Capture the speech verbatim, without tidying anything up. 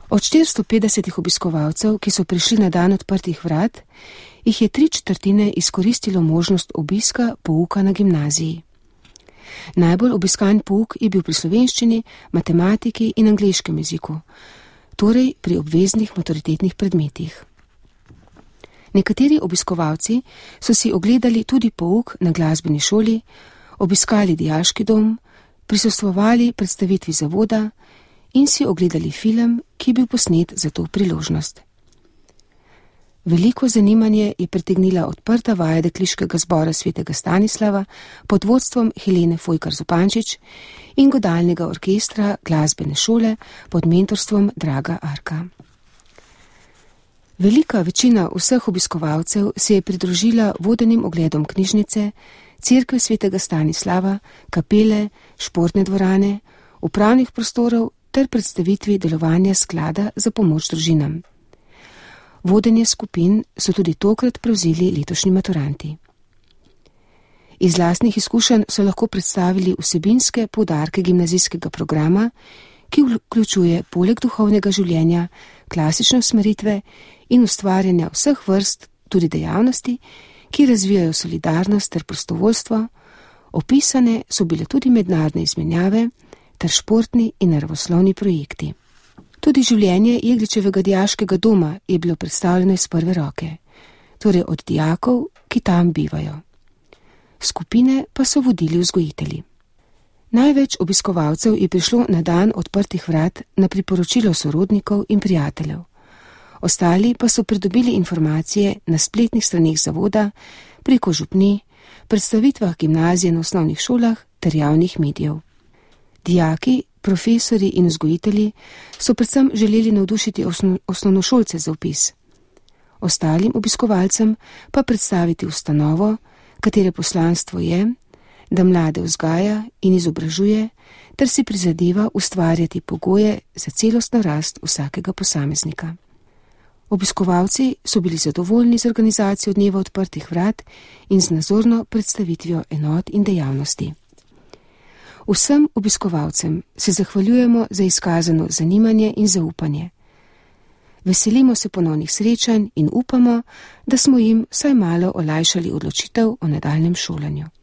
Od štiristo petdesetih obiskovalcev, ki so prišli na dan odprtih vrat, jih je tri četrtine izkoristilo možnost obiska pouka na gimnaziji. Najbolj obiskan pouk je bil pri slovenščini, matematiki in angleškem jeziku, torej pri obveznih maturitetnih predmetih. Nekateri obiskovalci so si ogledali tudi pouk na glasbeni šoli, obiskali dijaški dom, prisostvovali predstavitvi zavoda in si ogledali film, ki je bil posnet za to priložnost. Veliko zanimanje je pritegnila odprta vaja dekliškega zbora svetega Stanislava pod vodstvom Helene Fojkar-Zupančič in godalnega orkestra glasbene šole pod mentorstvom Draga Arka. Velika večina vseh obiskovalcev se je pridružila vodenim ogledom knjižnice, cerkve svetega Stanislava, kapele, športne dvorane, upravnih prostorov ter predstavitvi delovanja sklada za pomoč družinam. Vodenje skupin so tudi tokrat prevzeli letošnji maturanti. Iz lastnih izkušenj so lahko predstavili vsebinske poudarke gimnazijskega programa, ki vključuje poleg duhovnega življenja, klasične usmeritve in ustvarjanja vseh vrst, tudi dejavnosti, ki razvijajo solidarnost ter prostovoljstvo. Opisane so bile tudi mednarodne izmenjave ter športni in naravoslovni projekti. Tudi življenje Jegličevega dijaškega doma je bilo predstavljeno iz prve roke, torej od dijakov, ki tam bivajo. Skupine pa so vodili vzgojitelji. Največ obiskovalcev je prišlo na dan odprtih vrat na priporočilo sorodnikov in prijateljev. Ostali pa so pridobili informacije na spletnih straneh zavoda, preko župni, predstavitvah gimnazije na osnovnih šolah ter javnih medijev. Dijaki, profesori in vzgojitelji so predvsem želeli navdušiti osno, osnovnošolce za vpis. Ostalim obiskovalcem pa predstaviti ustanovo, katere poslanstvo je, da mlade vzgaja in izobražuje, ter si prizadeva ustvarjati pogoje za celostno rast vsakega posameznika. Obiskovalci so bili zadovoljni z organizacijo dneva odprtih vrat in z nazorno predstavitvijo enot in dejavnosti. Vsem obiskovalcem se zahvaljujemo za izkazano zanimanje in zaupanje. Veselimo se ponovnih srečanj in upamo, da smo jim vsaj malo olajšali odločitev o nadaljnjem šolanju.